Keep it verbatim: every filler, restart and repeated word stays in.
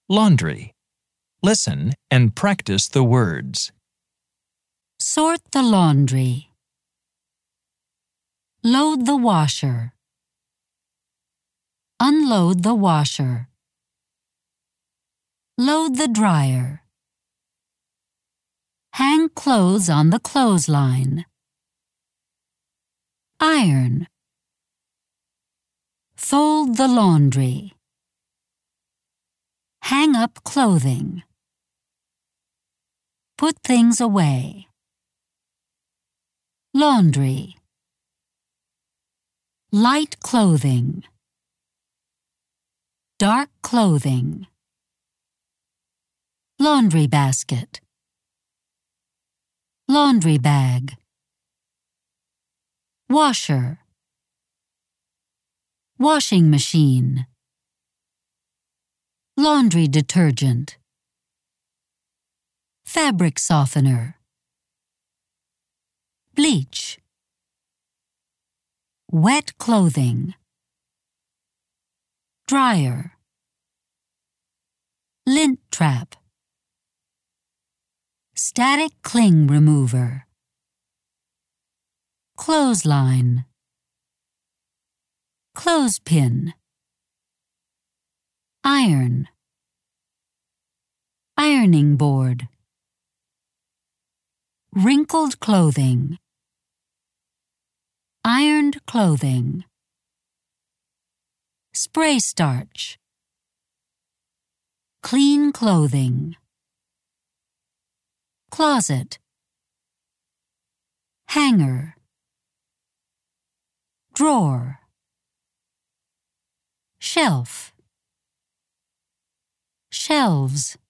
Laundry. Listen and practice the words. Sort the laundry. Load the washer. Unload the washer. Load the dryer. Hang clothes on the clothesline. Iron. Fold the laundry. Hang up clothing. Put things away. Laundry. Light clothing. Dark clothing. Laundry basket. Laundry bag. Washer. Washing machine. Laundry detergent. Fabric softener. Bleach. Wet clothing. Dryer. Lint trap. Static cling remover. Clothesline. Clothespin. Iron. Ironing board. Wrinkled clothing. Ironed clothing. Spray starch. Clean clothing. Closet. Hanger. Drawer. Shelf. Shelves.